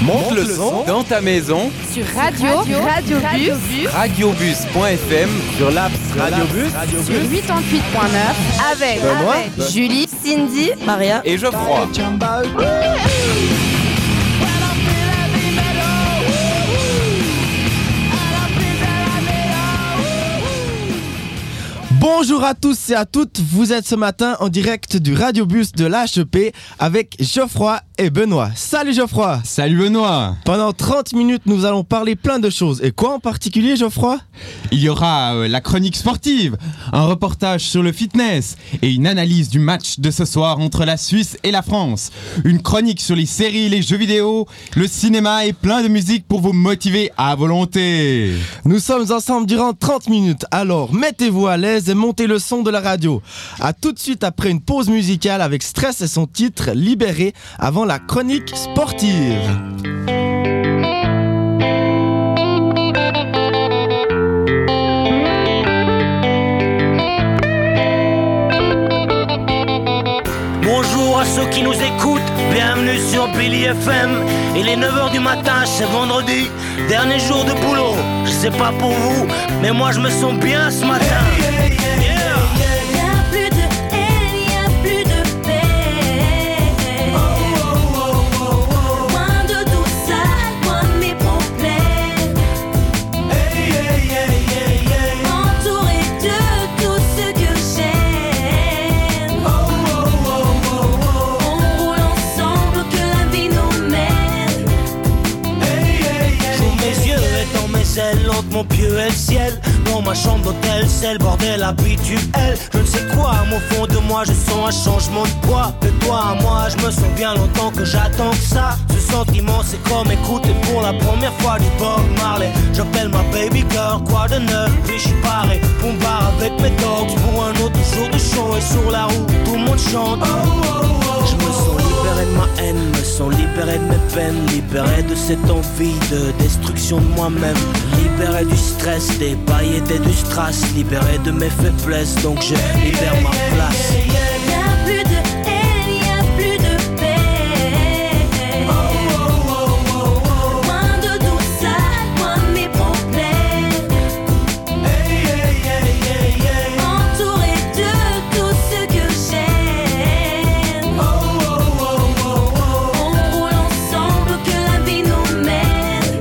Monte le son dans ta maison sur radiobus.fm, sur l'app Radiobus, sur 88.9 avec Julie, Cindy, Maria et Geoffroy. Bonjour à tous et à toutes, vous êtes ce matin en direct du Radiobus de l'HEP avec Geoffroy et Benoît. Salut Geoffroy. Salut Benoît. Pendant 30 minutes, nous allons parler plein de choses. Et quoi en particulier, Geoffroy ? Il y aura la chronique sportive, un reportage sur le fitness et une analyse du match de ce soir entre la Suisse et la France. Une chronique sur les séries, les jeux vidéo, le cinéma et plein de musique pour vous motiver à volonté. Nous sommes ensemble durant 30 minutes, alors mettez-vous à l'aise et montez le son de la radio. A tout de suite après une pause musicale avec Stress et son titre Libéré avant la chronique sportive. Bonjour à ceux qui nous écoutent, bienvenue sur Billy FM. Il est 9h du matin, c'est vendredi, dernier jour de boulot. Je sais pas pour vous, mais moi je me sens bien ce matin. Mon pieu est le ciel, dans ma chambre d'hôtel, c'est le bordel habituel. Je ne sais quoi, au fond de moi, je sens un changement de poids. De toi à moi, je me sens bien longtemps que j'attends que ça. Ce sentiment, c'est comme écouter pour la première fois du Bob Marley. J'appelle ma baby girl, quoi de neuf, puis je suis paré pour me barrer avec mes dogs pour un autre jour de show. Et sur la route, tout le monde chante. Je me sens libéré de ma haine, me sens libéré de mes peines, libéré de cette envie de destruction de moi-même, libéré du stress, des paillettes et du strass, libéré de mes faiblesses, donc je libère ma place. Y'a plus de haine, y'a plus de paix. Moins de tout ça, moins de mes problèmes. Entouré de tout ce que j'aime. On roule ensemble, que la vie nous mène.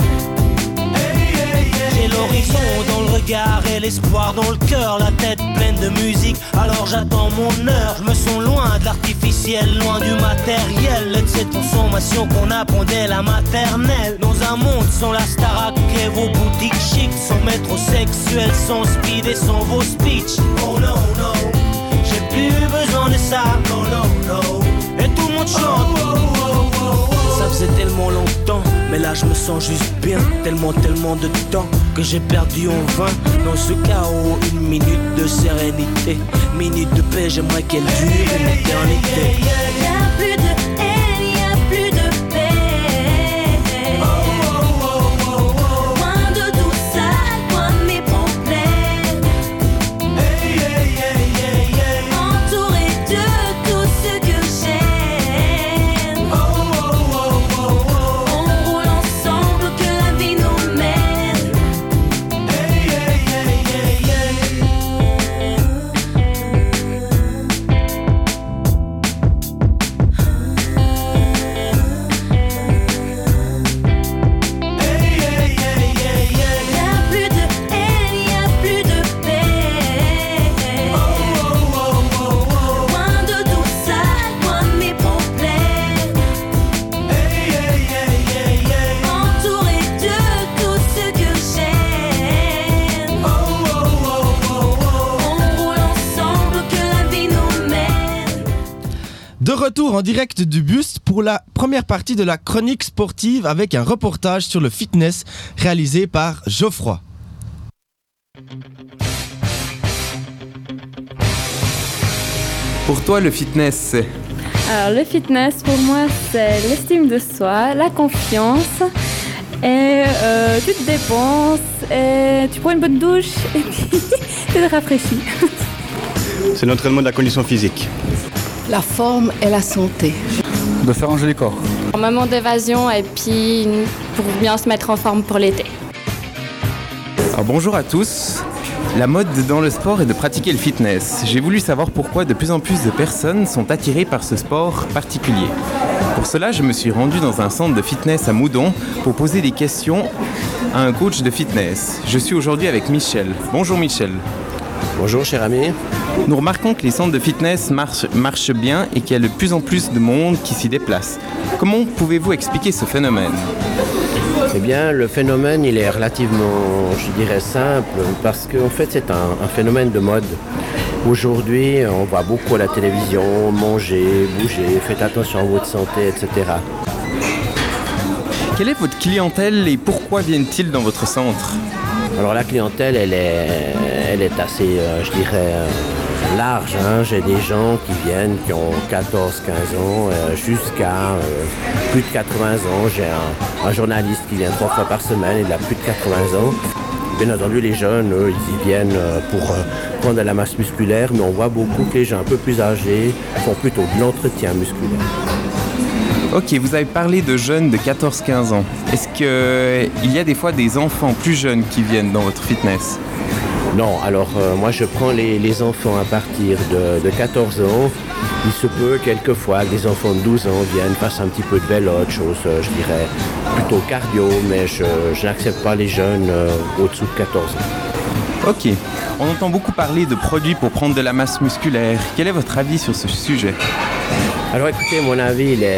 J'ai l'horizon dans le regard et l'espoir dans le cœur, la tête pleine de musique, alors j'attends mon heure. Je me sens loin de l'artificiel, loin du matériel et de cette consommation qu'on apprend dès la maternelle. Dans un monde sans la Starac et vos boutiques chics, sans métrosexuel, sans speed et sans vos speeches. Oh no, no, j'ai plus besoin de ça. Oh no, no, et tout le monde chante. Ça faisait tellement longtemps, mais là je me sens juste bien. Tellement de temps que j'ai perdu en vain. Dans ce chaos, une minute de sérénité, minute de paix, j'aimerais qu'elle dure une éternité. Y'a plus de haine, y'a plus de paix. Moins de tout ça, moins de mes problèmes. Entouré de tout ce que j'aime. On roule ensemble, que la vie nous mène. De retour en direct du bus pour la première partie de la chronique sportive avec un reportage sur le fitness réalisé par Geoffroy. Pour toi, le fitness, c'est... Alors, le fitness, pour moi, c'est l'estime de soi, la confiance. Et tu te dépenses, et tu prends une bonne douche, et puis tu te rafraîchis. C'est l'entraînement de la condition physique. La forme et la santé. De faire un joli corps. Un moment d'évasion et puis pour bien se mettre en forme pour l'été. Alors bonjour à tous. La mode dans le sport est de pratiquer le fitness. J'ai voulu savoir pourquoi de plus en plus de personnes sont attirées par ce sport particulier. Pour cela, je me suis rendu dans un centre de fitness à Moudon pour poser des questions à un coach de fitness. Je suis aujourd'hui avec Michel. Bonjour Michel. Bonjour cher ami. Nous remarquons que les centres de fitness marchent bien et qu'il y a de plus en plus de monde qui s'y déplace. Comment pouvez-vous expliquer ce phénomène ? Eh bien, le phénomène, il est relativement, je dirais, simple, parce qu'en fait, c'est un phénomène de mode. Aujourd'hui, on voit beaucoup à la télévision, manger, bouger, faites attention à votre santé, etc. Quelle est votre clientèle et pourquoi viennent-ils dans votre centre ? Alors la clientèle, elle est assez, je dirais, large. J'ai des gens qui viennent, qui ont 14, 15 ans, jusqu'à plus de 80 ans. J'ai un journaliste qui vient 3 fois par semaine, il a plus de 80 ans. Bien entendu, les jeunes, eux, ils y viennent pour prendre de la masse musculaire, mais on voit beaucoup que les gens un peu plus âgés font plutôt de l'entretien musculaire. Ok, vous avez parlé de jeunes de 14-15 ans. Est-ce qu'il y a des fois des enfants plus jeunes qui viennent dans votre fitness ? Non, alors moi je prends les enfants à partir de 14 ans. Il se peut quelquefois que des enfants de 12 ans viennent, fassent un petit peu de vélo, autre chose, je dirais plutôt cardio, mais je n'accepte pas les jeunes au-dessous de 14 ans. Ok, on entend beaucoup parler de produits pour prendre de la masse musculaire. Quel est votre avis sur ce sujet ? Alors écoutez, mon avis, il est...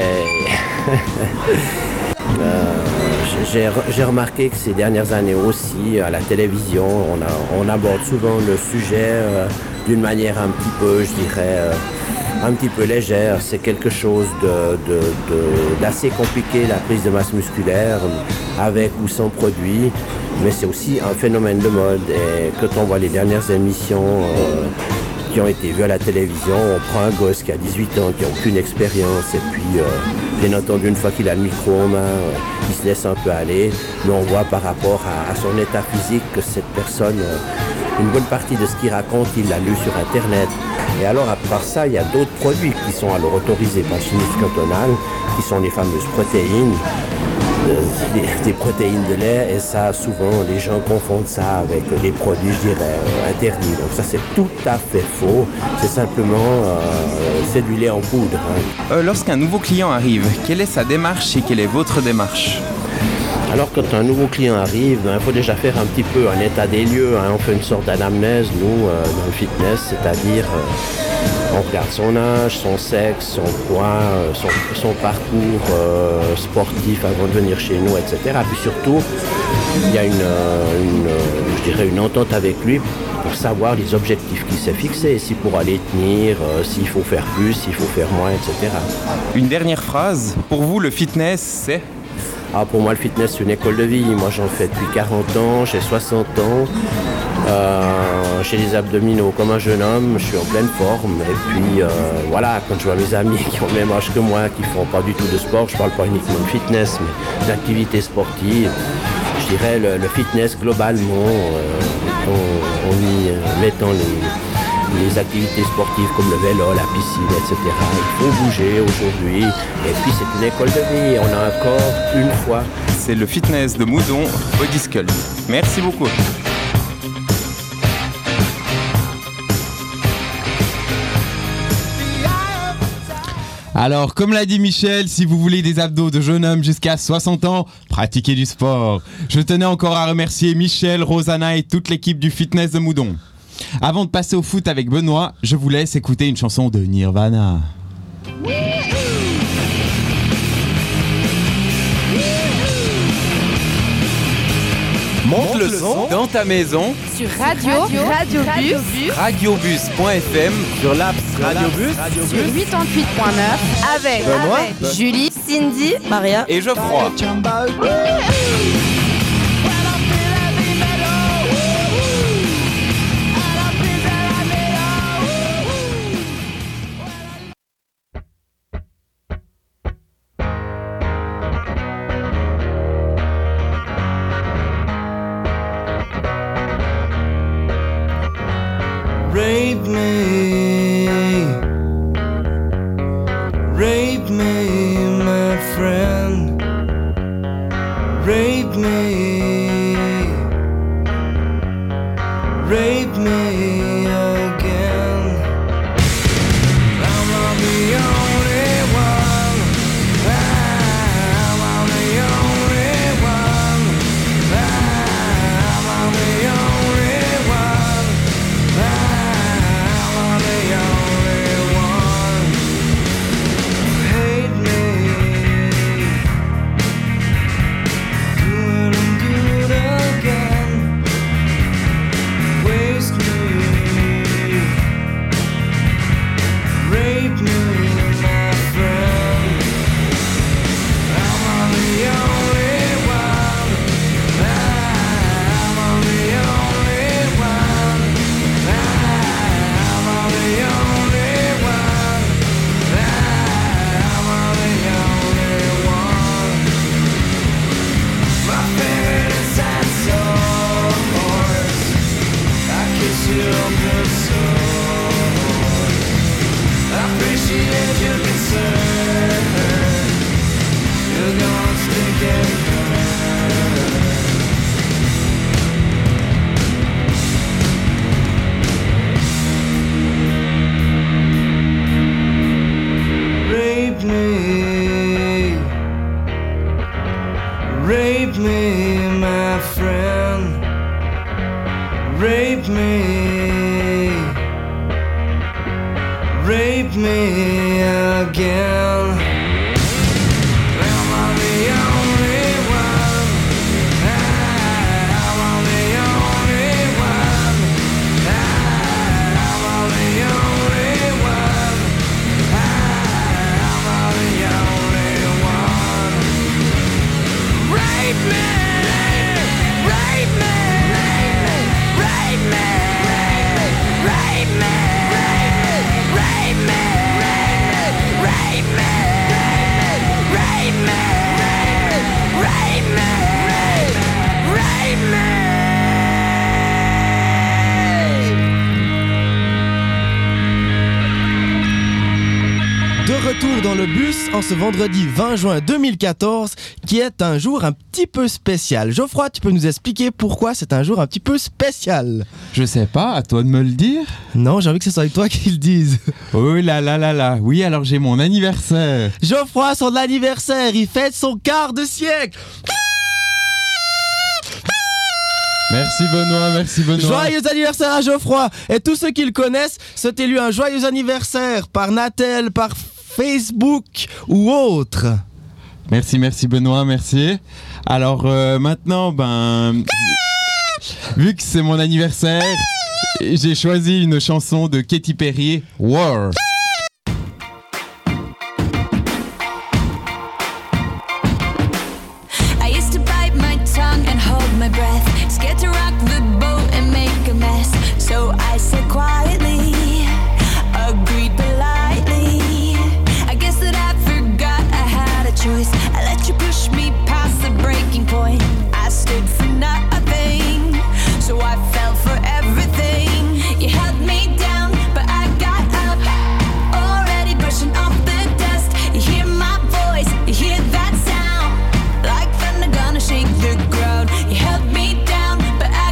J'ai remarqué que ces dernières années aussi, à la télévision, on aborde souvent le sujet d'une manière un petit peu, je dirais, un petit peu légère. C'est quelque chose d'assez compliqué, la prise de masse musculaire, avec ou sans produit. Mais c'est aussi un phénomène de mode. Et quand on voit les dernières émissions qui ont été vues à la télévision, on prend un gosse qui a 18 ans, qui n'a aucune expérience, et puis bien entendu, une fois qu'il a le micro en main, il se laisse un peu aller, mais on voit par rapport à son état physique que cette personne, une bonne partie de ce qu'il raconte, il l'a lu sur Internet. Et alors, à part ça, il y a d'autres produits qui sont alors autorisés par le chimiste cantonal, qui sont les fameuses protéines, des protéines de lait, et ça, souvent, les gens confondent ça avec des produits, je dirais, interdits. Donc ça, c'est tout à fait faux. C'est simplement, c'est du lait en poudre. Lorsqu'un nouveau client arrive, quelle est sa démarche et quelle est votre démarche ? Alors, quand un nouveau client arrive, il faut déjà faire un petit peu un état des lieux. On fait une sorte d'anamnèse, nous, dans le fitness, c'est-à-dire on regarde son âge, son sexe, son poids, son parcours sportif avant de venir chez nous, etc. Puis surtout, il y a je dirais une entente avec lui pour savoir les objectifs qu'il s'est fixés, s'il pourra les tenir, s'il faut faire plus, s'il faut faire moins, etc. Une dernière phrase, pour vous, le fitness, c'est ? Pour moi, le fitness, c'est une école de vie. Moi, j'en fais depuis 40 ans, j'ai 60 ans. J'ai des abdominaux comme un jeune homme, je suis en pleine forme. Et puis, voilà, quand je vois mes amis qui ont le même âge que moi, qui font pas du tout de sport, je parle pas uniquement de fitness, mais d'activité sportive. Je dirais le fitness, globalement, en y mettant les activités sportives comme le vélo, la piscine, etc. Il faut bouger aujourd'hui. Et puis c'est une école de vie. On a encore une fois. C'est le fitness de Moudon, Body Sculpt. Merci beaucoup. Alors, comme l'a dit Michel, si vous voulez des abdos de jeune homme jusqu'à 60 ans, pratiquez du sport. Je tenais encore à remercier Michel, Rosanna et toute l'équipe du fitness de Moudon. Avant de passer au foot avec Benoît, je vous laisse écouter une chanson de Nirvana. Monte le son dans ta maison Sur radiobus.fm, sur l'app Radiobus, sur 88.9 avec Benoît, Julie, Cindy, Maria et Geoffroy. Rape me, my friend. Rape me, rape me again. I'm not the only one. I'm not the only one. I'm not the only one. I'm not the only one. Hate me, do it and do it again. Waste me, rape me, my friend. I'm not the only one. I'm not the only one. I'm not the only one. I'm not the only one. My favorite is that sore. I kiss you open sore. I appreciate your concern. You're gonna stick and burn. Rape me, my friend. Rape me again. Am I the only one? Am I the only one? Am I the only one? Am I the only one? Rape me! Rape me! Rape me! Rape me! Rape me! Rape me! Rape me! Rape me! Rape me! Rape me! De retour dans le bus en ce vendredi 20 juin 2014, qui est un jour un petit peu spécial. Geoffroy, tu peux nous expliquer pourquoi c'est un jour un petit peu spécial? Je sais pas, à toi de me le dire. Non, j'ai envie que ce soit avec toi qu'ils le disent. Oh là là là là, oui, alors j'ai mon anniversaire. Geoffroy, son anniversaire, il fête son quart de siècle. Merci Benoît, merci Benoît. Joyeux anniversaire à Geoffroy. Et tous ceux qui le connaissent, c'est élu un joyeux anniversaire par Natel, par Facebook ou autre. Merci Benoît, merci. Alors maintenant, vu que c'est mon anniversaire, j'ai choisi une chanson de Katy Perry, War. I used to bite my tongue and hold my breath, scared to rock the boat and make a mess. So I said quietly, agreed politely. I guess that I forgot I had a choice. I let you push me past the breaking point. I stood for nothing, so I fell for everything. You held me down, but I got up, already brushing off the dust. You hear my voice, you hear that sound, like thunder gonna shake the ground. You held me down, but I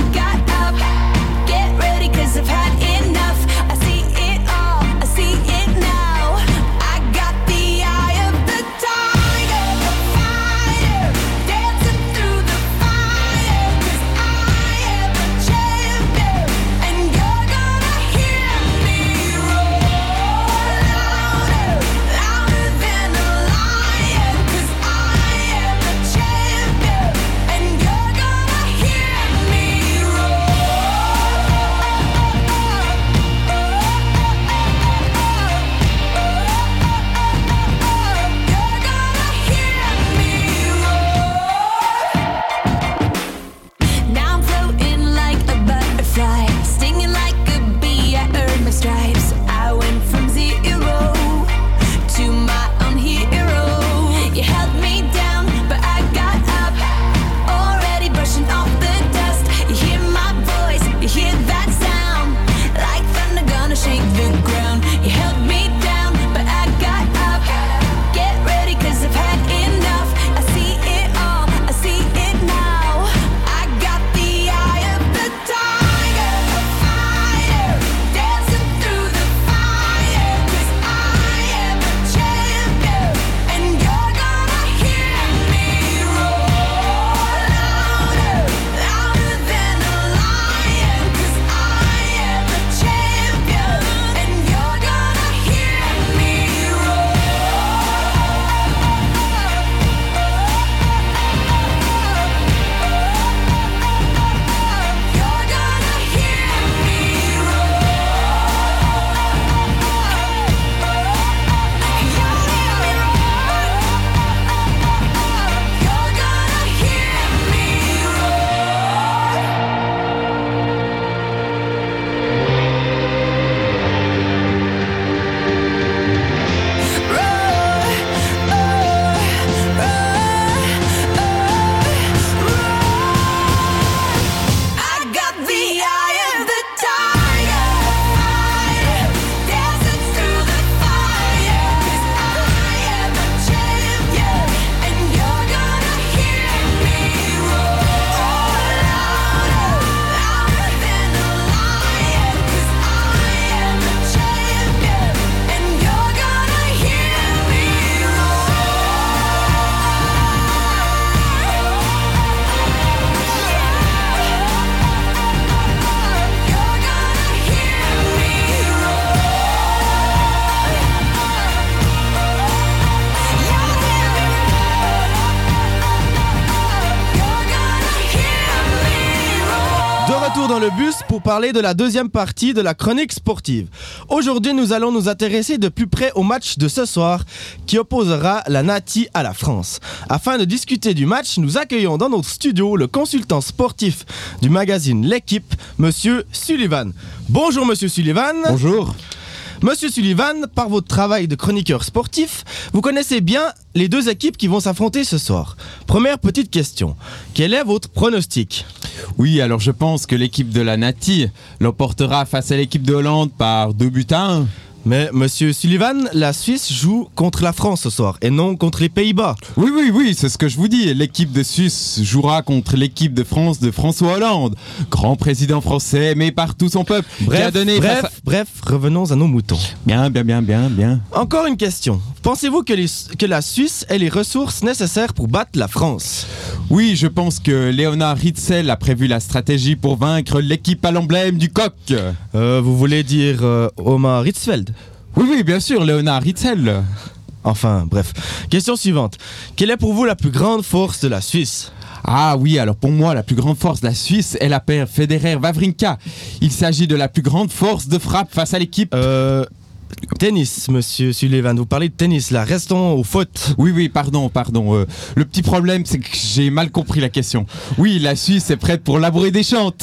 retour dans le bus pour parler de la deuxième partie de la chronique sportive. Aujourd'hui, nous allons nous intéresser de plus près au match de ce soir qui opposera la Nati à la France. Afin de discuter du match, nous accueillons dans notre studio le consultant sportif du magazine L'Équipe, Monsieur Sullivan. Bonjour Monsieur Sullivan. Bonjour. Monsieur Sullivan, par votre travail de chroniqueur sportif, vous connaissez bien les deux équipes qui vont s'affronter ce soir. Première petite question, quel est votre pronostic ? Oui, alors je pense que l'équipe de la Nati l'emportera face à l'équipe de Hollande par 2-1. Mais Monsieur Sullivan, la Suisse joue contre la France ce soir et non contre les Pays-Bas. Oui, c'est ce que je vous dis. L'équipe de Suisse jouera contre l'équipe de France de François Hollande, grand président français aimé par tout son peuple. Bref, revenons à nos moutons. Bien. Encore une question. Pensez-vous que la Suisse ait les ressources nécessaires pour battre la France ? Oui, je pense que Léonard Ritzel a prévu la stratégie pour vaincre l'équipe à l'emblème du coq. Vous voulez dire Omar Hitzfeld ? Oui, bien sûr, Léonard Ritzel. Enfin, bref. Question suivante. Quelle est pour vous la plus grande force de la Suisse ? Ah oui, alors pour moi, la plus grande force de la Suisse est la paire Federer-Wawrinka. Il s'agit de la plus grande force de frappe face à l'équipe... Tennis, Monsieur Sullivan, vous parlez de tennis là, restons au foot. Oui, pardon. Le petit problème, c'est que j'ai mal compris la question. Oui, la Suisse est prête pour labourer des champs.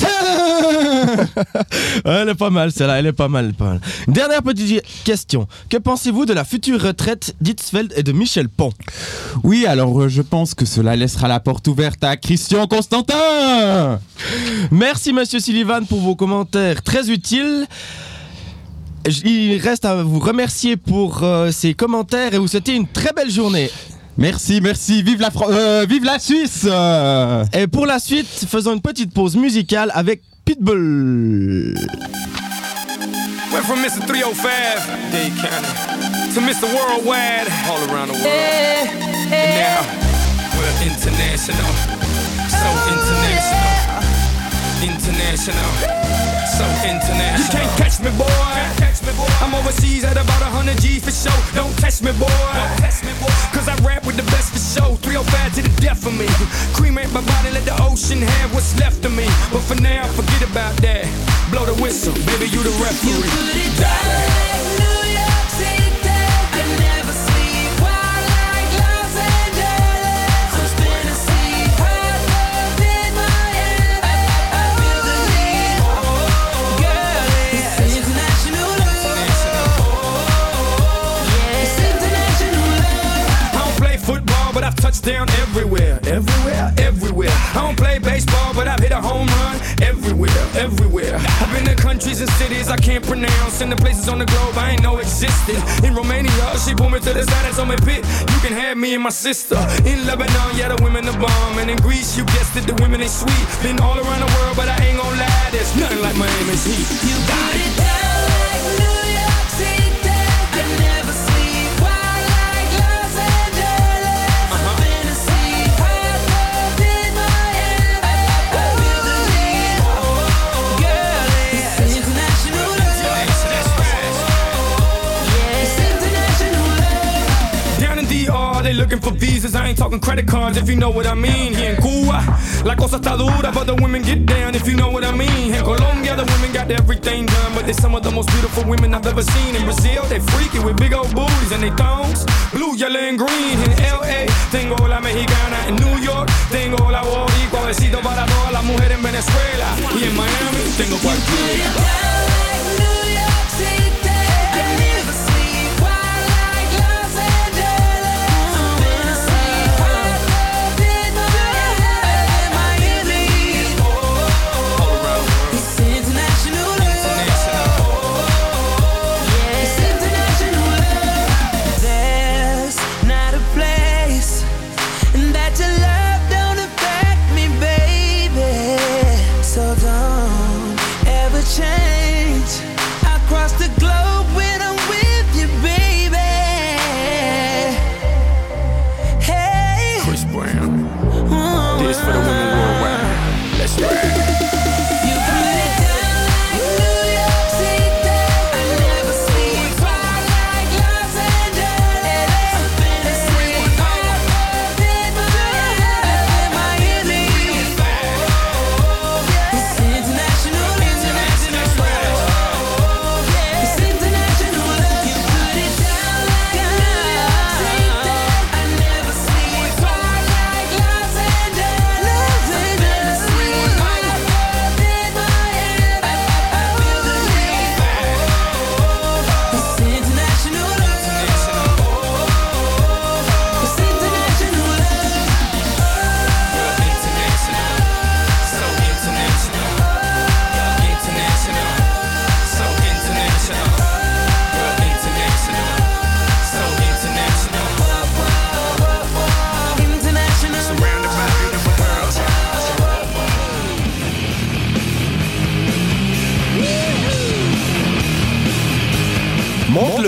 Elle est pas mal celle-là, elle est pas mal. Dernière petite question, que pensez-vous de la future retraite d'Hitzfeld et de Michel Pont ? Oui, alors je pense que cela laissera la porte ouverte à Christian Constantin. Merci Monsieur Sullivan pour vos commentaires très utiles. Il reste à vous remercier pour ces commentaires et vous souhaiter une très belle journée. Merci, vive la Suisse. Et pour la suite, faisons une petite pause musicale avec Pitbull. Went from Mr. 305, Dade County, to Mr. Worldwide, all around the world. And now, we're international, so international, so international. You can't catch me, boy. I'm overseas at about 100 G for show. Don't test me, boy. Cause I rap with the best for show. 305 to the death of me. Cremate my body, let the ocean have what's left of me. But for now, forget about that. Blow the whistle, baby, you the referee. You put it down, New York City. I never sleep wild like Los Angeles. I'm spinning sea, hot love in my head. I feel the need, girl, it's international love. It's international love. I don't play football, but I've touched down everywhere. I don't play baseball, but I've hit a home run everywhere. I've been to countries and cities I can't pronounce, and the places on the globe I ain't know existed. In Romania, she pulled me to the side and told me, "Pit, you can have me and my sister." In Lebanon, yeah, the women the bomb, and in Greece, you guessed it, the women they sweet. Been all around the world, but I ain't gon' lie, there's nothing like Miami's heat. You got it down like New York City. I never sleep wild like Los Angeles. I'm finna see hot love in my head. I feel the need, girl, it's international love. It's international love. Down in DR, they looking for visas. I ain't talking credit cards, if you know what I mean. Here in Cuba, la cosa está dura, but the women get down, if you know what I mean. In Colombia, the women got everything done, but they're some of the most beautiful women I've ever seen. In Brazil, they freaky with big old booties and they thongs, blue, yellow, and green. In LA, tengo la mexicana. In New York, tengo la boricua. Besito para todas las mujeres en Venezuela. Y en Miami, tengo cualquiera. Change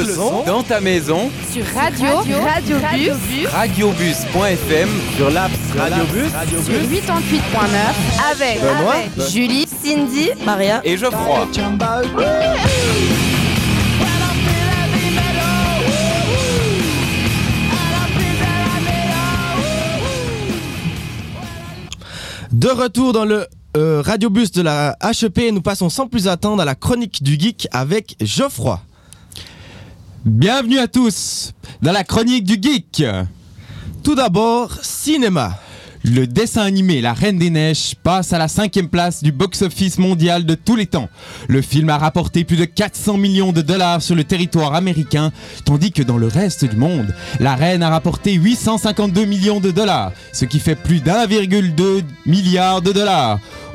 le son dans ta maison Sur Radiobus, radiobus.fm sur l'app Radiobus sur 88.9 avec Benoît, Julie, Cindy, Maria. et Geoffroy. De retour dans le radiobus de la HEP, nous passons sans plus attendre à la chronique du geek avec Geoffroy. Bienvenue à tous dans la chronique du geek. Tout d'abord, cinéma. Le dessin animé La Reine des Neiges passe à la 5e place du box-office mondial de tous les temps. Le film a rapporté plus de 400 millions de dollars sur le territoire américain, tandis que dans le reste du monde, La Reine a rapporté 852 millions de dollars, ce qui fait plus d'1,2 milliard de dollars.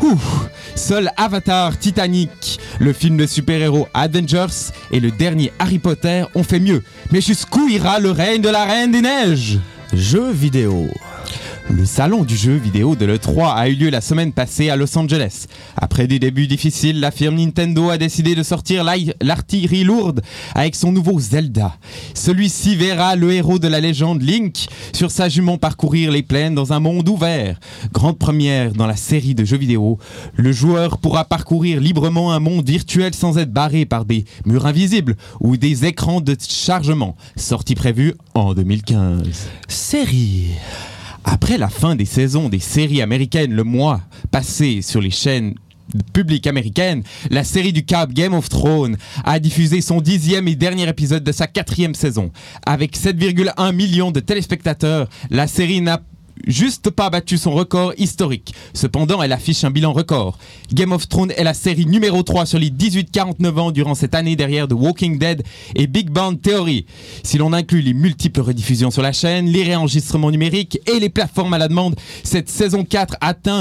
Seul Avatar, Titanic, le film de super-héros Avengers et le dernier Harry Potter ont fait mieux. Mais jusqu'où ira le règne de la Reine des Neiges ? Jeux vidéo. Le salon du jeu vidéo de l'E3 a eu lieu la semaine passée à Los Angeles. Après des débuts difficiles, la firme Nintendo a décidé de sortir l'artillerie lourde avec son nouveau Zelda. Celui-ci verra le héros de la légende Link sur sa jument parcourir les plaines dans un monde ouvert. Grande première dans la série de jeux vidéo, le joueur pourra parcourir librement un monde virtuel sans être barré par des murs invisibles ou des écrans de chargement. Sortie prévue en 2015. Série. Après la fin des saisons des séries américaines le mois passé sur les chaînes publiques américaines, la série du câble Game of Thrones a diffusé son 10e et dernier épisode de sa 4e saison. Avec 7,1 millions de téléspectateurs, la série n'a juste pas battu son record historique. Cependant, elle affiche un bilan record. Game of Thrones est la série numéro 3 sur les 18-49 ans durant cette année derrière The Walking Dead et Big Bang Theory. Si l'on inclut les multiples rediffusions sur la chaîne, les réenregistrements numériques et les plateformes à la demande, cette saison 4 atteint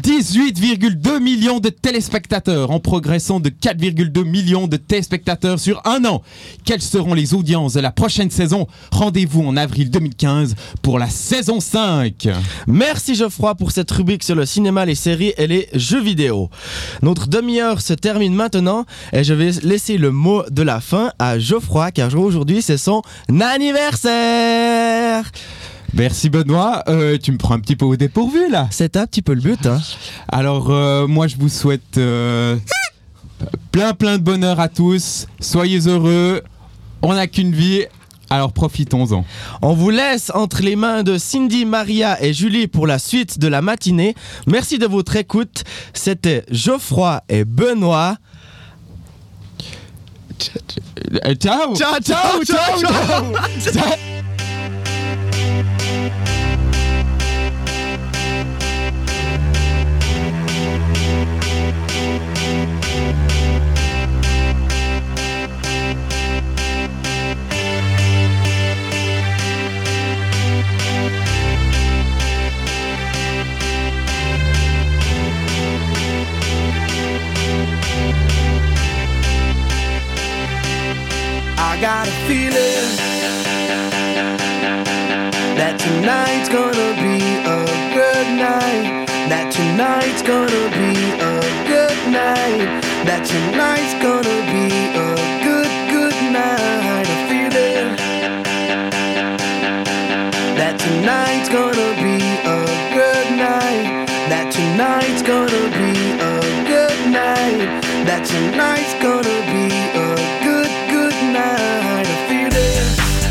18,2 millions de téléspectateurs en progressant de 4,2 millions de téléspectateurs sur un an. Quelles seront les audiences de la prochaine saison ? Rendez-vous en avril 2015 pour la saison 5. Merci Geoffroy pour cette rubrique sur le cinéma, les séries et les jeux vidéo. Notre demi-heure se termine maintenant et je vais laisser le mot de la fin à Geoffroy car aujourd'hui c'est son anniversaire. Merci Benoît, tu me prends un petit peu au dépourvu là. C'est un petit peu le but hein. Alors moi je vous souhaite plein de bonheur à tous, soyez heureux, on n'a qu'une vie. Alors profitons-en. On vous laisse entre les mains de Cindy, Maria et Julie pour la suite de la matinée. Merci de votre écoute. C'était Geoffroy et Benoît. Ciao. Ciao. I got a feeling that tonight's gonna be a good night. That tonight's gonna be a good night. That tonight's gonna be a good night. A feeling that tonight's gonna be a good night. That tonight's gonna be a good night. That tonight's gonna be a good night. A feeling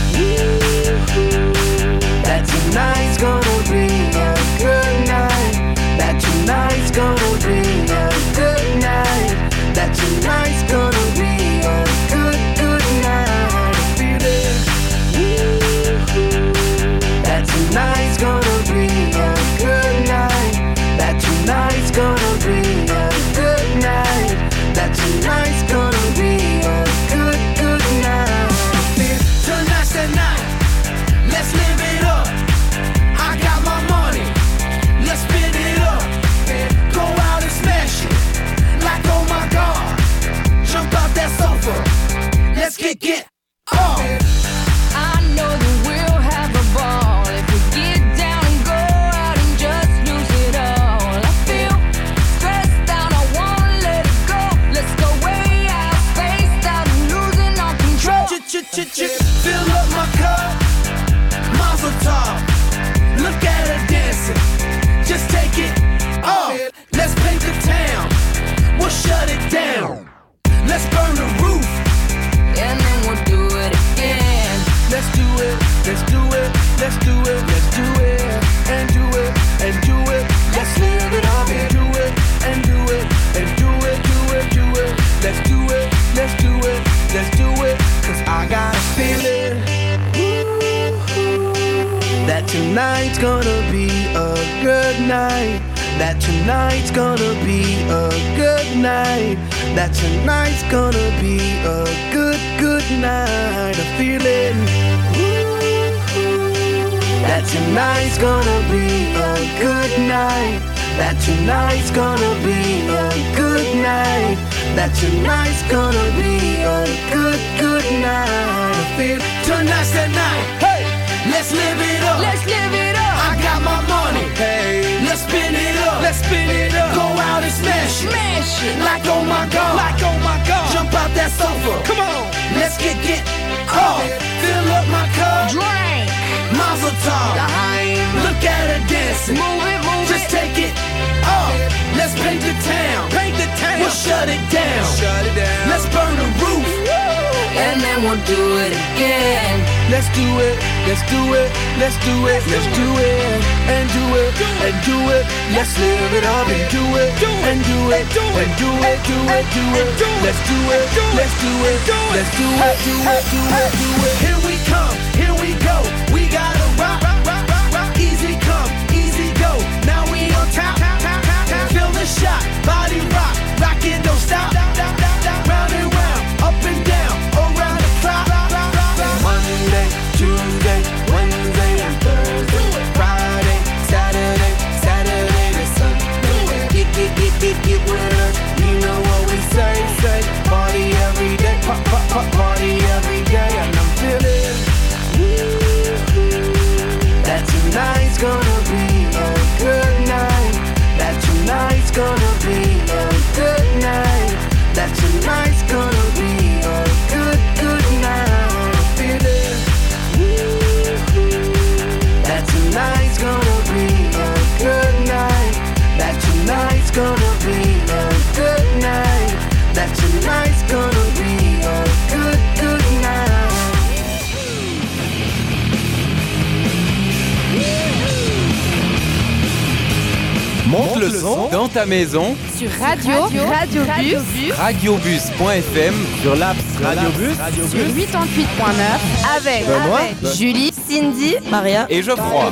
that tonight's gonna be a good night. That tonight's gonna be a good night. That tonight's gonna be a good night. A feeling that tonight's gonna be a good night. That tonight's gonna be a good night. That tonight's gonna be a night. That tonight's gonna be a good night. That tonight's gonna be a good night. I'm feeling. That tonight's gonna be a good night. That tonight's gonna be a good night. That tonight's gonna be a good night. I feel tonight's the night. Hey, let's live it up. Let's live it up. I got my money. Hey, let's spin it up. Let's spin it up. Go out and smash it. Smash it. Like oh my god. Like oh my god. Jump out that sofa. Come on. Let's get off. Fill up my cup. Drink. Mazel tov. Look at her dancing. Move it, move Just it. take it off. Let's paint the town. Paint the town. We'll shut it down. Shut it down. Let's burn the roof. And then we'll do it again. Let's do it. Let's do it. Let's do it. Let's do it. And do it. And do it. Let's live it up and do it. And do it. And do it. Do it. Do it. Let's do it. Let's do it. Let's do it. Do it. Do it. Do it. Here we come. Here we go. We gotta rock. Easy come. Easy go. Now we on top. Feel the shot. Body rock. Rock it. Don't stop. Round and round. Up and down. Around the clock. Monday, Tuesday, Wednesday, and Thursday. Friday, Saturday, Saturday to Sunday. Get with us. You know what we say. Party every day. Party every day. And I'm feeling that tonight's gonna be a good night. That tonight's gonna be a good night. That tonight's gonna be a good night. I'm feeling that tonight's gonna be a good night. That tonight's gonna be a good night. That tonight's gonna be a good night. Monte le son dans ta maison Sur Radiobus. radiobus.fm sur l'app Radiobus Sur 88.9 avec Julie, Cindy, Maria et Geoffroy.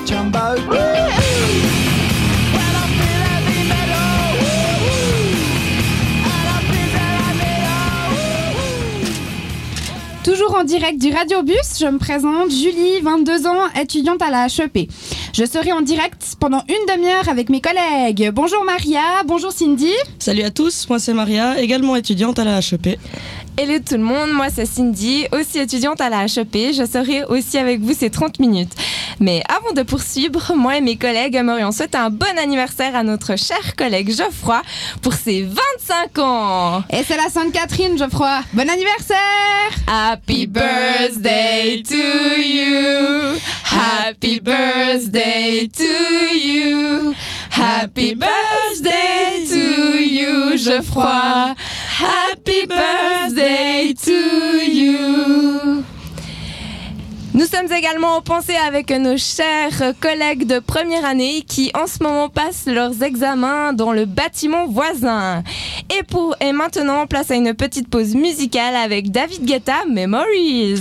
Toujours en direct du Radiobus, je me présente, Julie, 22 ans, étudiante à la HEP. Je serai en direct pendant une demi-heure avec mes collègues. Bonjour Maria, bonjour Cindy. Salut à tous, moi c'est Maria, également étudiante à la HEP. Hello tout le monde, moi c'est Cindy, aussi étudiante à la HEP. Je serai aussi avec vous ces 30 minutes. Mais avant de poursuivre, moi et mes collègues aimerions souhaiter un bon anniversaire à notre cher collègue Geoffroy pour ses 25 ans. Et c'est la Sainte Catherine, Geoffroy. Bon anniversaire! Happy birthday to you. Happy birthday to you. Happy birthday to you, Geoffroy. Happy birthday to you. Nous sommes également en pensée avec nos chers collègues de première année qui en ce moment passent leurs examens dans le bâtiment voisin. Et maintenant, place à une petite pause musicale avec David Guetta, Memories.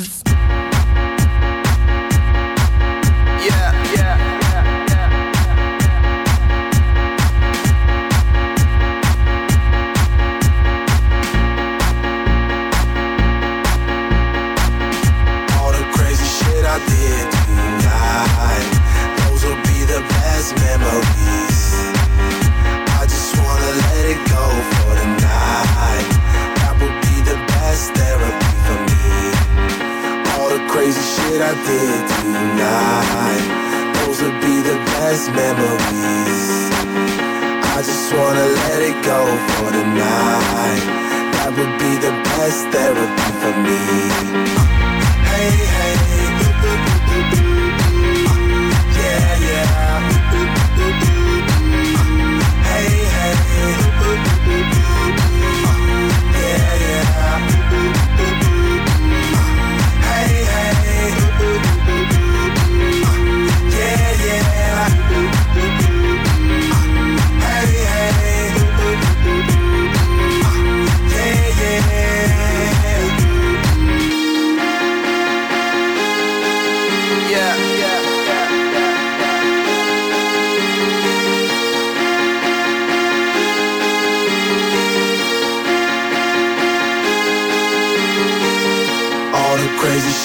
I did tonight, those will be the best memories. I just wanna let it go for the night. That would be the best therapy for me. All the crazy shit I did tonight, those will be the best memories. I just wanna let it go for the night. That would be the best therapy for me. Hey, hey. Yeah, yeah. Hey, hey. Yeah, yeah. Hey, hey. Yeah, yeah. Hey, hey. Yeah, yeah.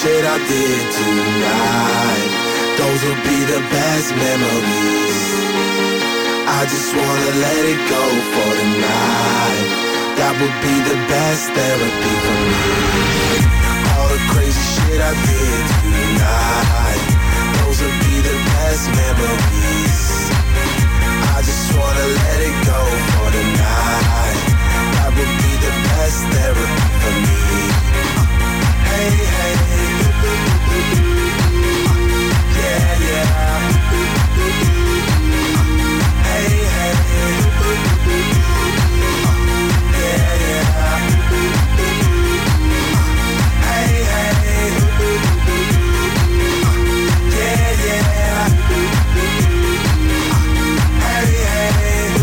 shit I did tonight. Those will be the best memories. I just wanna let it go for the night. That would be the best therapy for me. All the crazy shit I did tonight. Those will be the best memories. I just wanna let it go for the night. That would be the best therapy for me. Hey, hey, yeah, yeah. Hey, hey, yeah, yeah. Hey, hey, yeah, yeah. Hey, hey,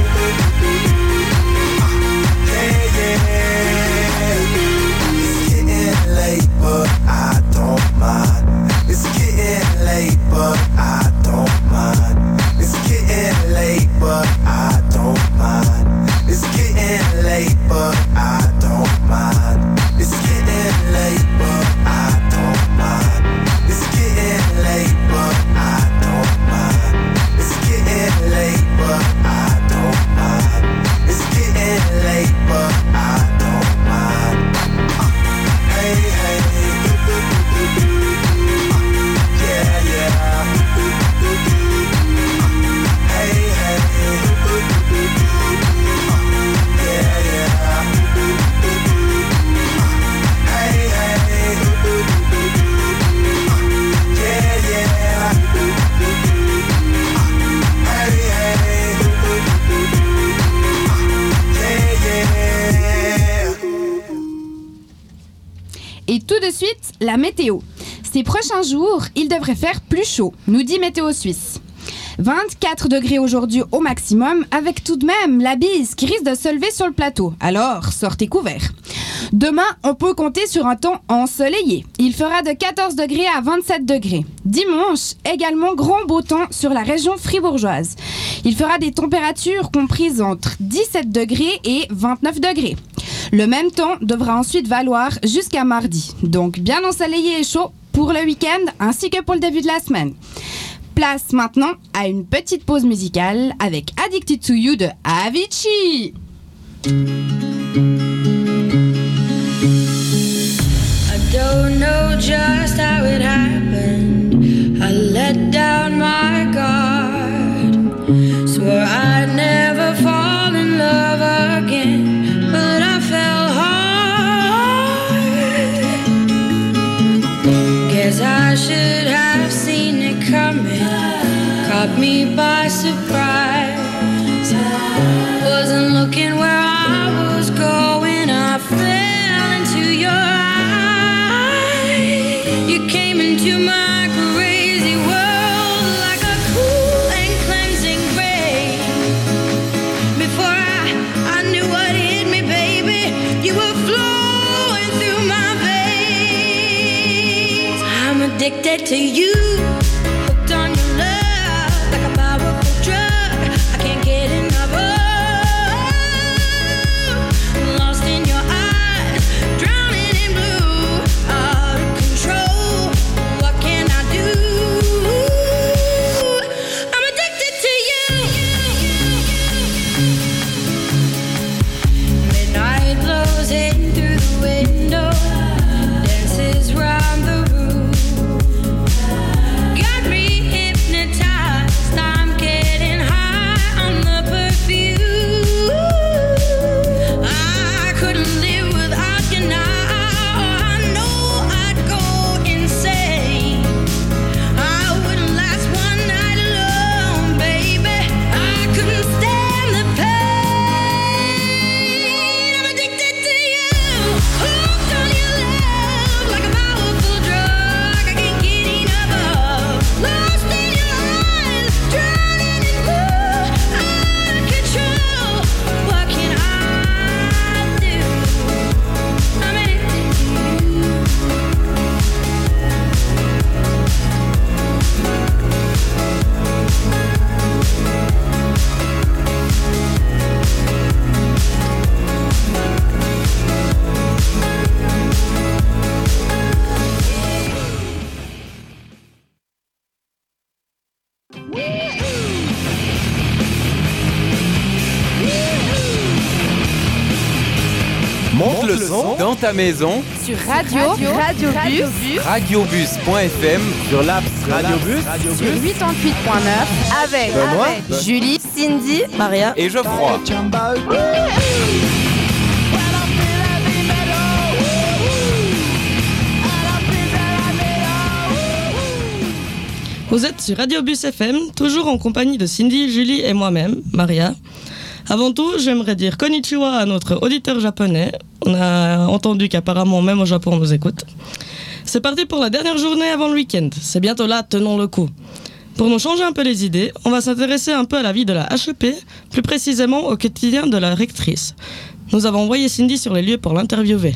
yeah, yeah. It's getting late, but I don't mind. It's getting late, but I don't mind. It's getting late, but I don't mind. It's getting late, but I don't mind. It's getting late, but I don't mind. It's getting late, but I don't mind. It's getting late, but I don't mind. It's getting late, but I don't mind. Hey, hey, yeah, yeah. Hey, hey, yeah, yeah. Hey, hey, yeah, yeah. Hey, hey, yeah, yeah. Et tout de suite, la météo. Ces prochains jours, il devrait faire plus chaud, nous dit Météo Suisse. 24 degrés aujourd'hui au maximum, avec tout de même la bise qui risque de se lever sur le plateau. Alors, sortez couverts. Demain, on peut compter sur un temps ensoleillé. Il fera de 14 degrés à 27 degrés. Dimanche, également grand beau temps sur la région fribourgeoise. Il fera des températures comprises entre 17 degrés et 29 degrés. Le même temps devra ensuite valoir jusqu'à mardi. Donc bien ensoleillé et chaud pour le week-end ainsi que pour le début de la semaine. Place maintenant à une petite pause musicale avec Addicted to You de Avicii. I don't know just how it happened. I let down my guard. Swore I'd never fall in love again, but I fell hard. Guess I should have seen it coming. Caught me by surprise. Wasn't looking where I was going. I fell into your eyes. You came into my crazy world like a cool and cleansing rain. Before I knew what hit me, baby, you were flowing through my veins. I'm addicted to you, hooked on your love like a powerful drug. I can't get enough of. Lost in your eyes, drowning in blue, out of control. What can I do? I'm addicted to you. Midnight blows in through the window, dances round the room. Monte le son dans ta maison sur Radiobus, radiobus.fm, sur l'app Radiobus, sur 88.9 avec Benoît, Julie, Cindy, Maria et Geoffroy. Vous êtes sur Radiobus FM, toujours en compagnie de Cindy, Julie et moi-même, Maria. Avant tout, j'aimerais dire konnichiwa à notre auditeur japonais. On a entendu qu'apparemment même au Japon on nous écoute. C'est parti pour la dernière journée avant le week-end. C'est bientôt là, tenons le coup. Pour nous changer un peu les idées, on va s'intéresser un peu à la vie de la HEP, plus précisément au quotidien de la rectrice. Nous avons envoyé Cindy sur les lieux pour l'interviewer.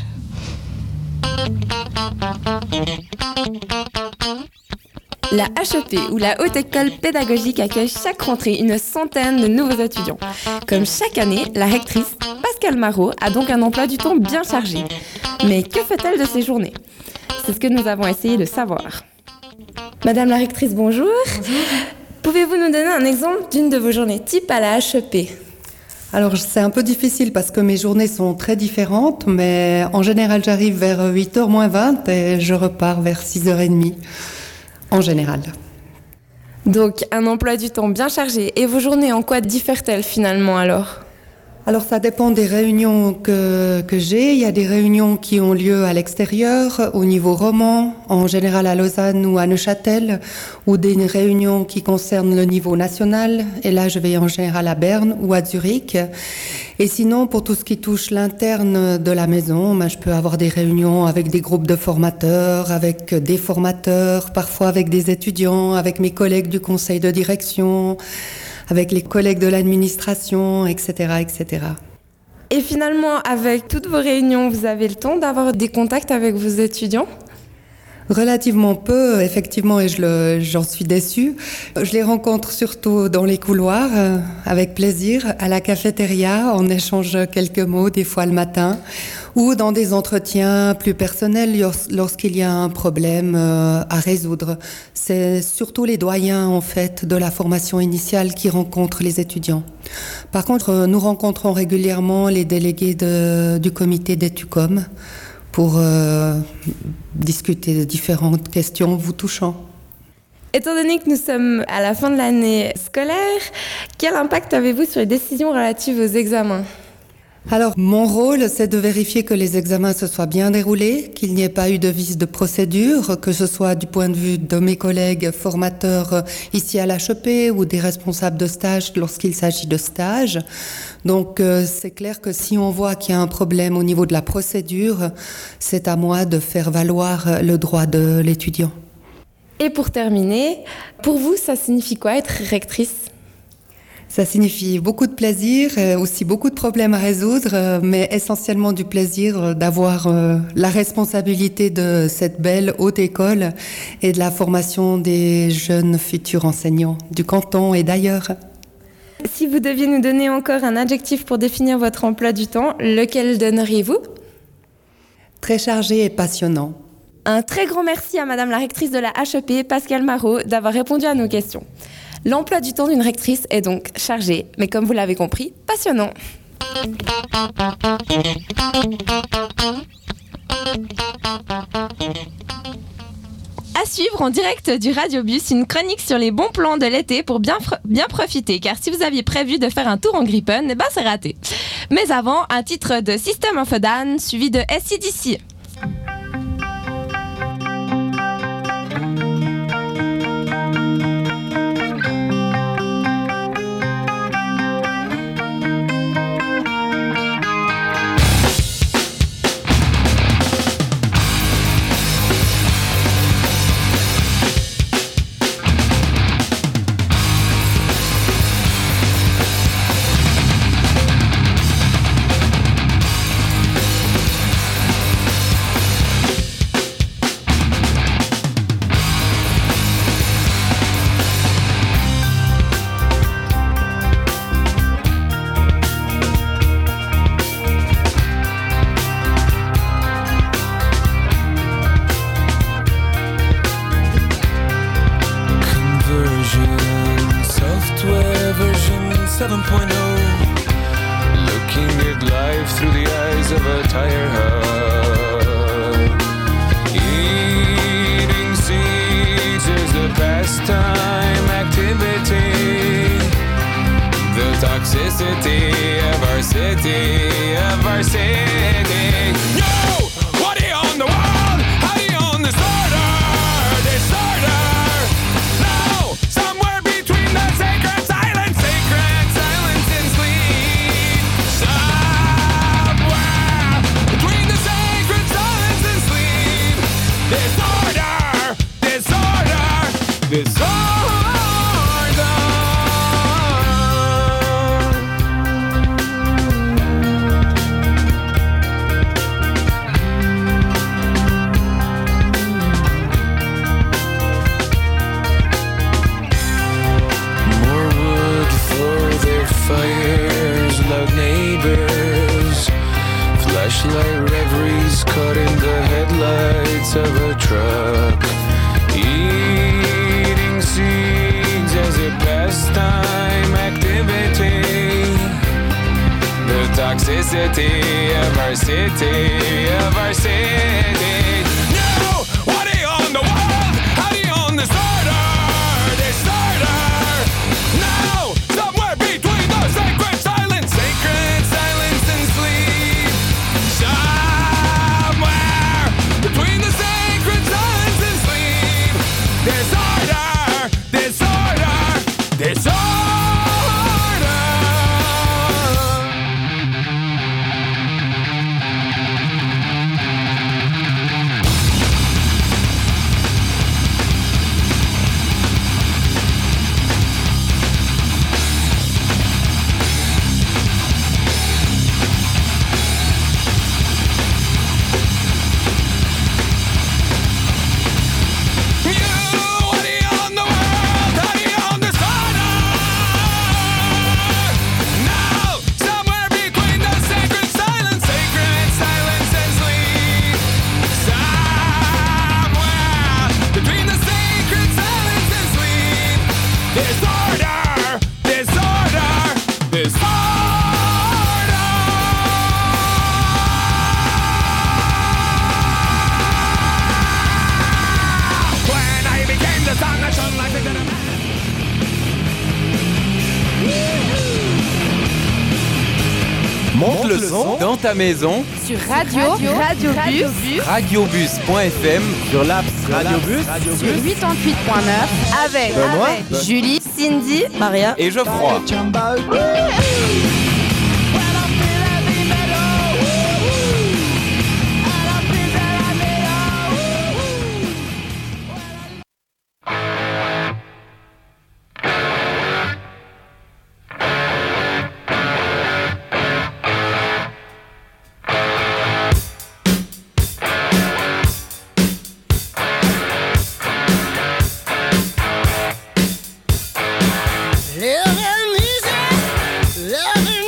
La HEP, ou la Haute École Pédagogique, accueille chaque rentrée une centaine de nouveaux étudiants. Comme chaque année, la rectrice, Pascale Marot, a donc un emploi du temps bien chargé. Mais que fait-elle de ses journées ? C'est ce que nous avons essayé de savoir. Madame la rectrice, bonjour. Bonjour. Pouvez-vous nous donner un exemple d'une de vos journées type à la HEP ? Alors c'est un peu difficile parce que mes journées sont très différentes, mais en général j'arrive vers 8h moins 20 et je repars vers 6h30. En général. Donc, un emploi du temps bien chargé. Et vos journées, en quoi diffèrent-elles finalement alors ? Alors, ça dépend des réunions que j'ai. Il y a des réunions qui ont lieu à l'extérieur, au niveau roman, en général à Lausanne ou à Neuchâtel, ou des réunions qui concernent le niveau national. Et là, je vais en général à Berne ou à Zurich. Et sinon, pour tout ce qui touche l'interne de la maison, je peux avoir des réunions avec des groupes de formateurs, avec des formateurs, parfois avec des étudiants, avec mes collègues du conseil de direction, avec les collègues de l'administration, etc., etc. Et finalement, avec toutes vos réunions, vous avez le temps d'avoir des contacts avec vos étudiants ? Relativement peu, effectivement, et j'en suis déçue. Je les rencontre surtout dans les couloirs, avec plaisir, à la cafétéria, on échange quelques mots, des fois le matin, ou dans des entretiens plus personnels lorsqu'il y a un problème à résoudre. C'est surtout les doyens, en fait, de la formation initiale qui rencontrent les étudiants. Par contre, nous rencontrons régulièrement les délégués du comité d'ETUCOM, pour discuter de différentes questions vous touchant. Étant donné que nous sommes à la fin de l'année scolaire, quel impact avez-vous sur les décisions relatives aux examens ? Alors, mon rôle, c'est de vérifier que les examens se soient bien déroulés, qu'il n'y ait pas eu de vice de procédure, que ce soit du point de vue de mes collègues formateurs ici à l'HEP ou des responsables de stage lorsqu'il s'agit de stage. Donc, c'est clair que si on voit qu'il y a un problème au niveau de la procédure, c'est à moi de faire valoir le droit de l'étudiant. Et pour terminer, pour vous, ça signifie quoi être rectrice ? Ça signifie beaucoup de plaisir, aussi beaucoup de problèmes à résoudre, mais essentiellement du plaisir d'avoir la responsabilité de cette belle haute école et de la formation des jeunes futurs enseignants du canton et d'ailleurs. Si vous deviez nous donner encore un adjectif pour définir votre emploi du temps, lequel donneriez-vous ? Très chargé et passionnant. Un très grand merci à Madame la rectrice de la HEP, Pascale Marot, d'avoir répondu à nos questions. L'emploi du temps d'une rectrice est donc chargé, mais comme vous l'avez compris, passionnant. À suivre en direct du Radiobus, une chronique sur les bons plans de l'été pour bien profiter. Car si vous aviez prévu de faire un tour en Gripen, c'est raté. Mais avant, un titre de System of a Down suivi de AC/DC. a tire hub. Eating seeds is a pastime activity. The toxicity of our city, of our city. Yo! What are you on the wall? How are you on disorder? Disorder! No! Somewhere between the sacred silence and sleep. Somewhere between the sacred silence and sleep. Disorder! Disorder! Disorder! Fires, loud neighbors, flashlight reveries caught in the headlights of a truck. Eating seeds as a pastime activity. The toxicity of our city, of our city. No! What are you on the world? How do you on disorder? Disorder! No! Somewhere between the sacred silence and sleep. Somewhere between the sacred silence and sleep. Disorder, disorder, disorder. Monte le son dans ta maison sur radiobus.fm, sur l'app Radiobus, sur 88.9 avec Benoît, Julie, Cindy, Maria et Geoffroy. Living easy, living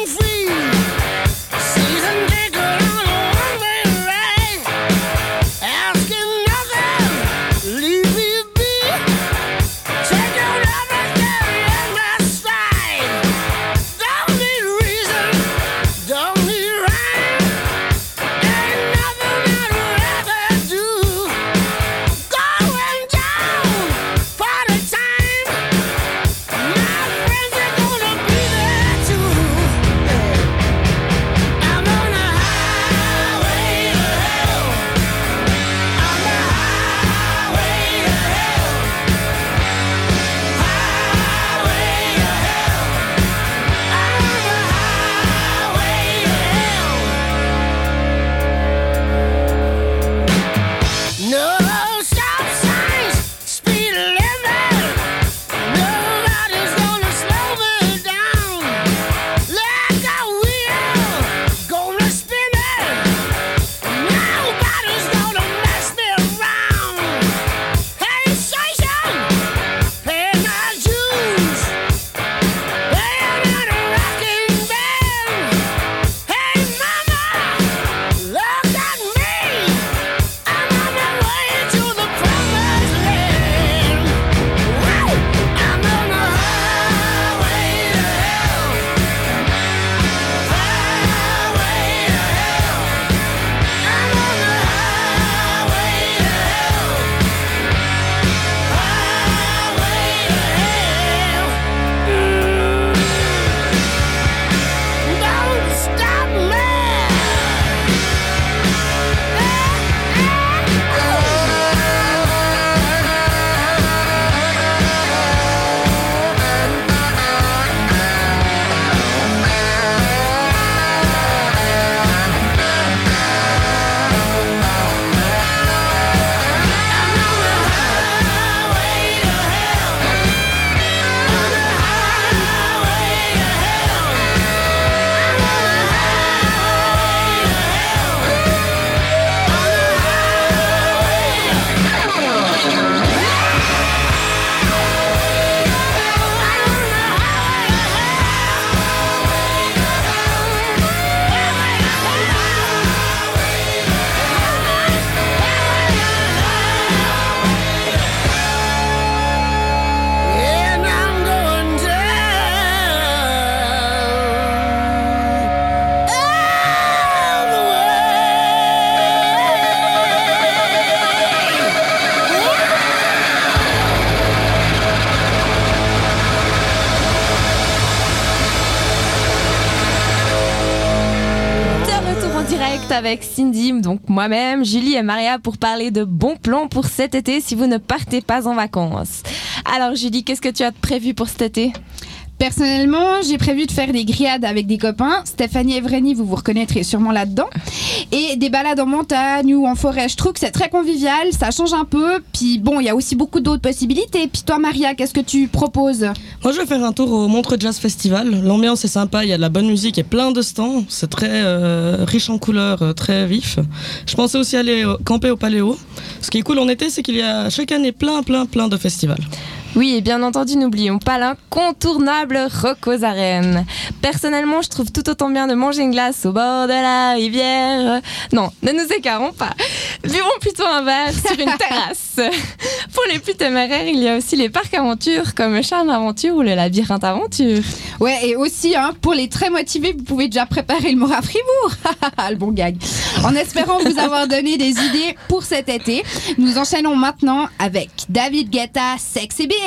direct avec Cindy, donc moi-même, Julie et Maria pour parler de bons plans pour cet été si vous ne partez pas en vacances. Alors Julie, qu'est-ce que tu as prévu pour cet été ? Personnellement, j'ai prévu de faire des grillades avec des copains. Stéphanie et Vreni, vous vous reconnaîtrez sûrement là-dedans. Et des balades en montagne ou en forêt. Je trouve que c'est très convivial, ça change un peu. Puis bon, il y a aussi beaucoup d'autres possibilités. Puis toi, Maria, qu'est-ce que tu proposes ? Moi, je vais faire un tour au Montreux Jazz Festival. L'ambiance est sympa, il y a de la bonne musique et plein de stands. C'est très riche en couleurs, très vif. Je pensais aussi aller camper au Paléo. Ce qui est cool en été, c'est qu'il y a chaque année plein de festivals. Oui, et bien entendu, n'oublions pas l'incontournable Rock aux Arènes. Personnellement, je trouve tout autant bien de manger une glace au bord de la rivière. Non, ne nous écarons pas. Buvons plutôt un verre sur une terrasse. Pour les plus téméraires, il y a aussi les parcs aventures comme Charme Aventure ou le Labyrinthe Aventure. Ouais, et aussi, pour les très motivés, vous pouvez déjà préparer le Mora Fribourg. Le bon gag. En espérant vous avoir donné des idées pour cet été, nous enchaînons maintenant avec David Guetta, Sexy Bitch.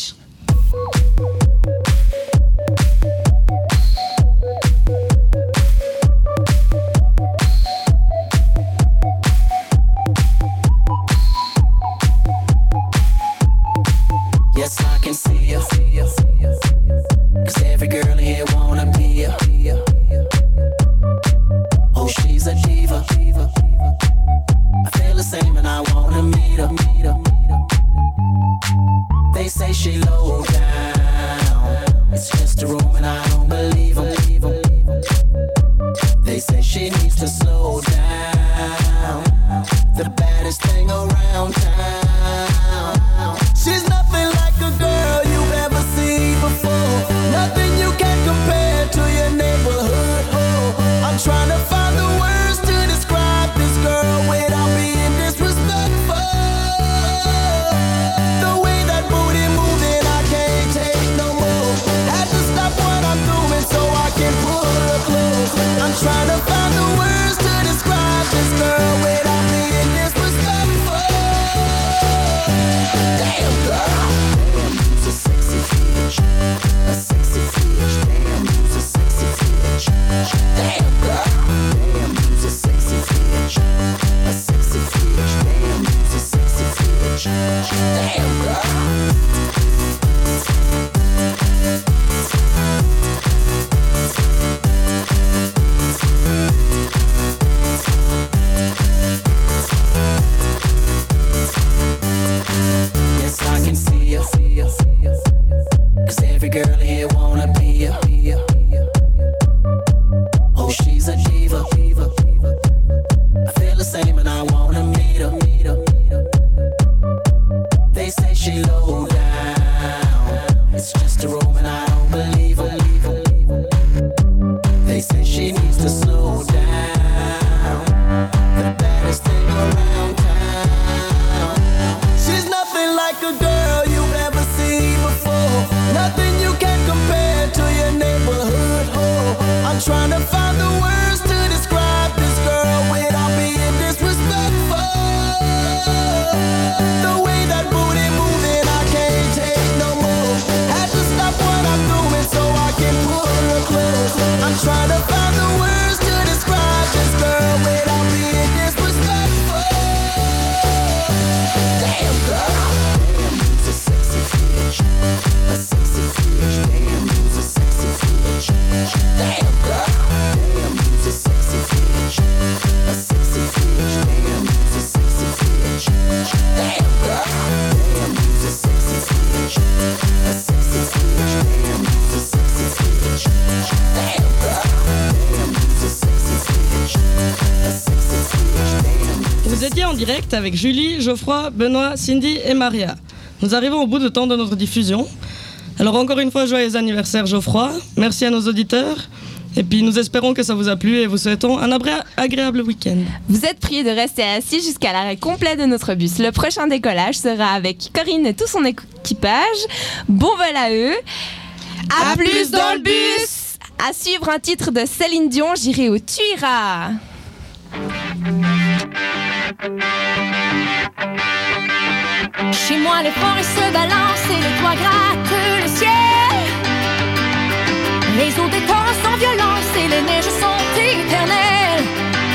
Yes, I can see you. 'Cause every girl here wanna be you. Oh, she's a diva. I feel the same and I wanna meet her. They say she low down. It's just a room and I don't believe them. They say she needs to slow down. The baddest thing around town. She's nothing like a girl you've ever seen before. Nothing you can compare to your neighborhood. Oh, I'm trying to find the words to describe this girl without being disrespectful. The way that booty moving, I can't take no more. Had to stop what I'm doing so I can pull her close. I'm trying to find the words to describe this girl without being disrespectful. Damn girl, damn, you's a sexy bitch, a sexy bitch. Damn, you's a sexy bitch. Damn girl, damn, you's a sexy bitch, a sexy bitch. Damn, you's a sexy bitch. Damn girl. Yes, I can see you. 'Cause every girl here wanna be you. Oh, she's a diva. I feel the same and I wanna meet her. They say she low down. It's just a room and I don't believe her. They say she needs to slow down. The baddest thing around town. She's nothing like a girl you've ever seen before. Nothing you can compare to your neighborhood. Oh, I'm trying to find the words to describe this girl without being disrespectful. The way that booty moving, I can't take no more. Had to stop what I'm doing so I can pull her close. I'm trying to find the words to describe this girl without being disrespectful. Damn girl, damn, you's a sexy bitch, a sexy bitch. Damn, you's a sexy bitch. Damn girl, damn, you's a sexy bitch, a sexy bitch. Damn, you's a sexy bitch. Damn girl, damn, you's a sexy bitch, a sexy bitch. Damn, you's a sexy bitch. Damn girl, damn, you's a sexy bitch, a sexy bitch. Damn. Vous étiez en direct avec Julie, Geoffroy, Benoît, Cindy et Maria. Nous arrivons au bout de temps de notre diffusion. Alors encore une fois, joyeux anniversaire Geoffroy. Merci à nos auditeurs. Et puis nous espérons que ça vous a plu et vous souhaitons un agréable week-end. Vous êtes priés de rester assis jusqu'à l'arrêt complet de notre bus. Le prochain décollage sera avec Corinne et tout son équipage. Bon vol à eux. À plus dans le bus. À suivre un titre de Céline Dion, J'irai où tu iras. Chez moi, les forêts se balancent et les toits grattent le ciel. Les eaux des torrents sans violence et les neiges sont éternelles.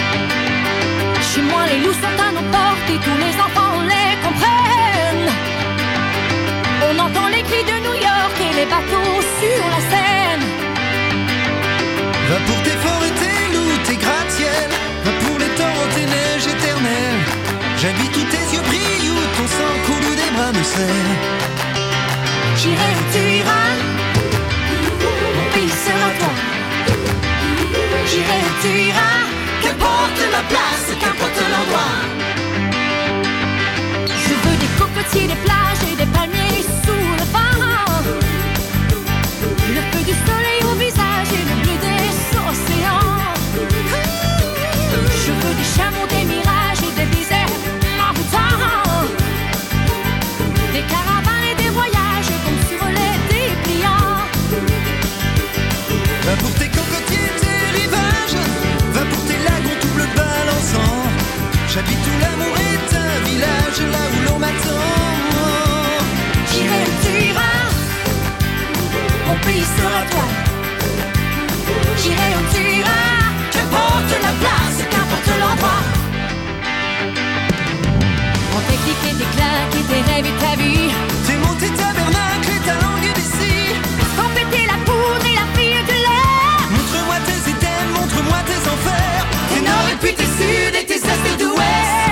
Va pour tes forêts, tes loups, tes gratte-ciel. Va pour les torrents, tes neiges éternelles. J'habite où tes yeux brillent, où ton sang coule, où des bras me serrent. J'irai où tu iras, mon pays sera toi. J'irai où tu iras, qu'importe ma place, qu'importe l'endroit. Je veux des cocotiers, des plages et des palmiers sous le vent. Le feu du soleil au visage et le bleu des océans. Je veux des chameaux, des mirages et des déserts en tout temps. Des caravanes et des voyages comme sur les dépliants. Va pour tes cocotiers, tes rivages. Va pour tes lagons tout bleu balançant. J'habite où l'amour est un village, là où l'on m'attend. J'irai où tu iras, mon pays sera toi. J'irai où tu iras, qu'importe la place, qu'importe l'endroit. On t'éclique et tes claques et tes rêves et ta vie. Tes mots, tes tabernacles et ta langue d'ici. Sans péter la poudre et la fille de l'air. Montre-moi tes items, montre-moi tes enfers. Tes nord et puis tes sud et tes est et d'ouest.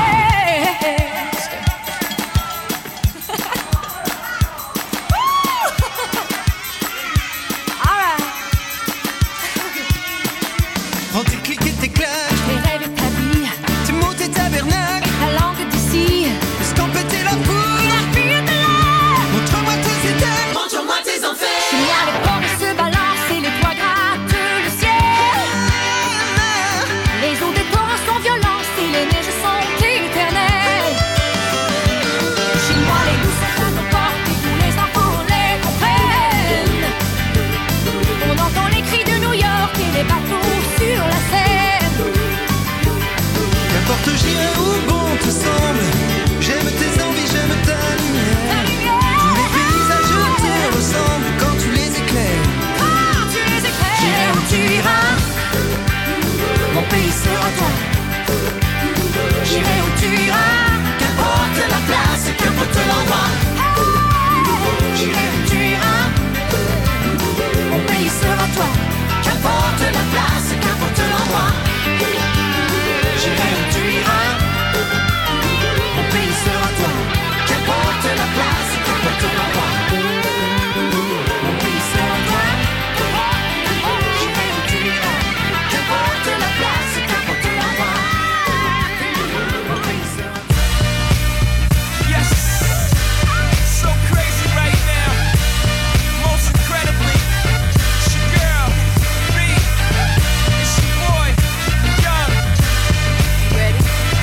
Prends tes clics et tes claques. Tes rêves et ta vie. Tes mots, tes tabernacles. Ta langue d'ici. Sans péter la poudre et la fille de l'air. Montre-moi tes items, montre-moi tes enfers. Il y a les ports se balancent et les toits grattent le ciel. Les eaux des torrents sont violentes et les neiges sont éternelles. Chez moi les loups sont à nos portes et tous les enfants les comprennent. On entend les cris de New York et les bateaux sur la Seine. Qu'importe j'irai où bon te semble. J'aime tes envies, j'aime ta lumière. Tous les paysages te ressemblent quand tu les éclaires. J'irai où tu iras, mon pays sera toi. J'irai où tu iras, qu'importe la place, qu'importe l'endroit. J'irai où tu iras, mon pays sera toi. Qu'importe la place, qu'importe l'endroit. J'irai où tu iras, mon pays sera toi. Qu'importe la place, qu'importe l'endroit. Mon pays sera toi. J'irai où tu iras, qu'importe la place, qu'importe l'endroit. Mon pays sera toi. Yes, so crazy right now. Most incredibly, it's your girl, B. It's your boy, Young. Ready?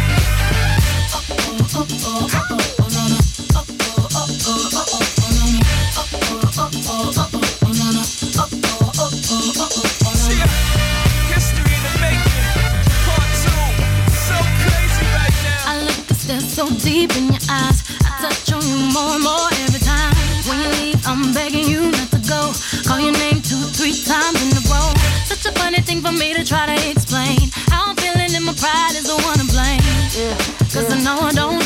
Yeah, history in the making, part 2. So crazy right now. I look and stare so deep in your eyes. I touch on you more and more every time. When you leave, I'm begging you not to go. Call your name 2-3 times in a row. Such a funny thing for me to try to explain. How I'm feeling and my pride is the one to blame. Cause I know I don't